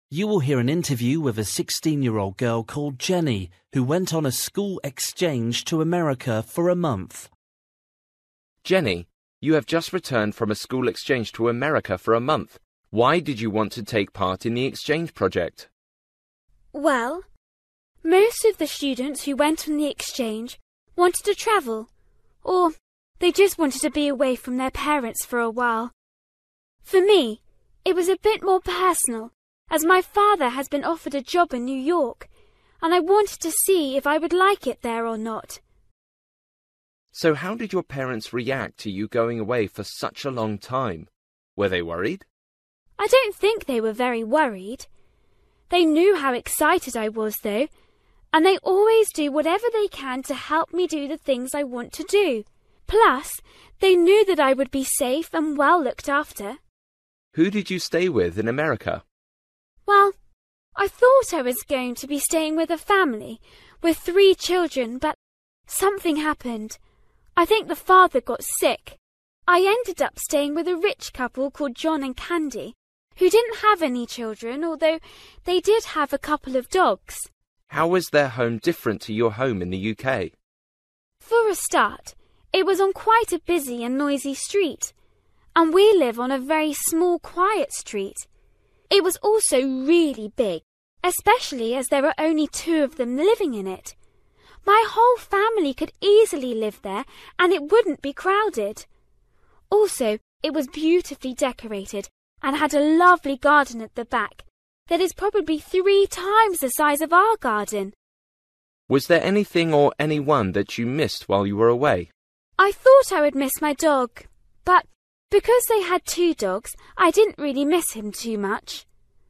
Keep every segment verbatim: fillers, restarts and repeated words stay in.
You will hear an interview with a sixteen-year-old girl called Jenny, who went on a school exchange to America for a month. Jenny, you have just returned from a school exchange to America for a month. Why did you want to take part in the exchange project? Well, most of the students who went on the exchange wanted to travel, or they just wanted to be away from their parents for a while. For me, it was a bit more personal, as my father has been offered a job in New York, and I wanted to see if I would like it there or not. So how did your parents react to you going away for such a long time? Were they worried? I don't think they were very worried. They knew how excited I was, though, and they always do whatever they can to help me do the things I want to do. Plus, they knew that I would be safe and well looked after. Who did you stay with in America? Well, I thought I was going to be staying with a family, with three children, but something happened. I think the father got sick. I ended up staying with a rich couple called John and Candy, who didn't have any children, although they did have a couple of dogs. How was their home different to your home in the U K? For a start, it was on quite a busy and noisy street, and we live on a very small, quiet street. It was also really big, especially as there were only two of them living in it. My whole family could easily live there, and it wouldn't be crowded. Also, it was beautifully decorated and had a lovely garden at the back that is probably three times the size of our garden. Was there anything or anyone that you missed while you were away? I thought I would miss my dog, but because they had two dogs, I didn't really miss him too much.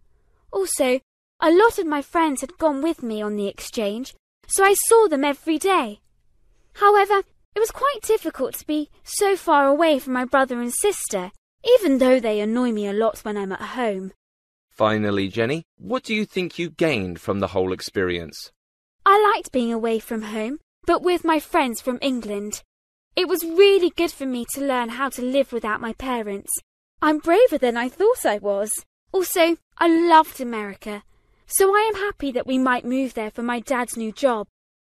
Also, a lot of my friends had gone with me on the exchange, so I saw them every day. However, it was quite difficult to be so far away from my brother and sister, even though they annoy me a lot when I'm at home. Finally, Jenny, what do you think you gained from the whole experience? I liked being away from home, but with my friends from England. It was really good for me to learn how to live without my parents. I'm braver than I thought I was. Also, I loved America, so I am happy that we might move there for my dad's new job.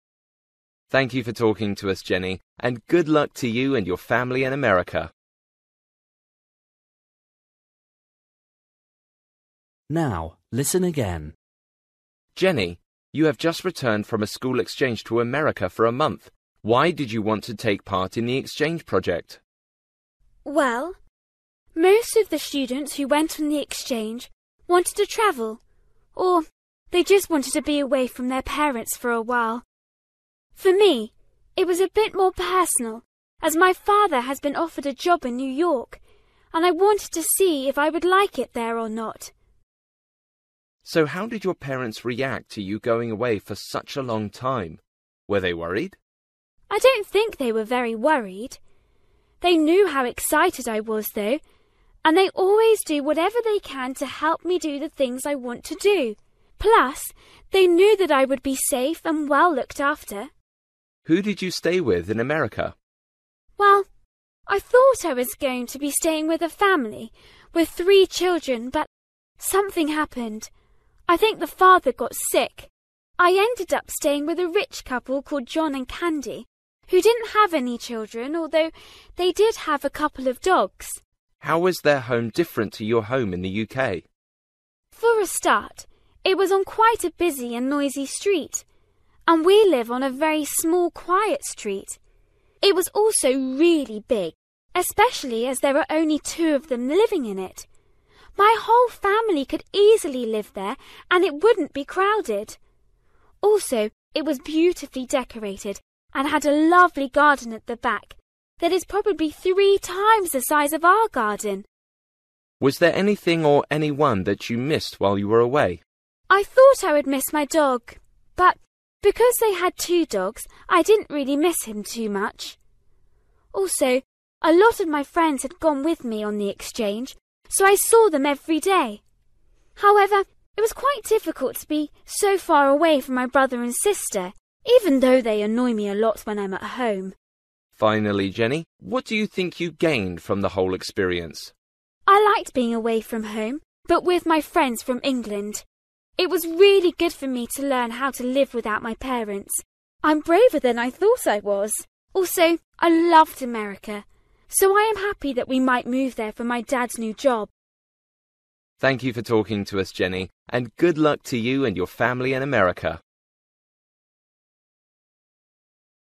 Thank you for talking to us, Jenny, and good luck to you and your family in America. Now, listen again. Jenny, you have just returned from a school exchange to America for a month. Why did you want to take part in the exchange project? Well, most of the students who went on the exchange wanted to travel, or they just wanted to be away from their parents for a while. For me, it was a bit more personal, as my father has been offered a job in New York, and I wanted to see if I would like it there or not. So how did your parents react to you going away for such a long time? Were they worried? I don't think they were very worried. They knew how excited I was, though, and they always do whatever they can to help me do the things I want to do. Plus, they knew that I would be safe and well looked after. Who did you stay with in America? Well, I thought I was going to be staying with a family, with three children, but something happened. I think the father got sick. I ended up staying with a rich couple called John and Candy, who didn't have any children, although they did have a couple of dogs. How was their home different to your home in the U K? For a start, it was on quite a busy and noisy street, and we live on a very small, quiet street. It was also really big, especially as there were only two of them living in it. My whole family could easily live there, and it wouldn't be crowded. Also, it was beautifully decorated and had a lovely garden at the back that is probably three times the size of our garden. Was there anything or anyone that you missed while you were away? I thought I would miss my dog, but because they had two dogs, I didn't really miss him too much. Also, a lot of my friends had gone with me on the exchange, so I saw them every day. However, it was quite difficult to be so far away from my brother and sister, even though they annoy me a lot when I'm at home. Finally, Jenny, what do you think you gained from the whole experience? I liked being away from home, but with my friends from England. It was really good for me to learn how to live without my parents. I'm braver than I thought I was. Also, I loved America, so I am happy that we might move there for my dad's new job. Thank you for talking to us, Jenny, and good luck to you and your family in America.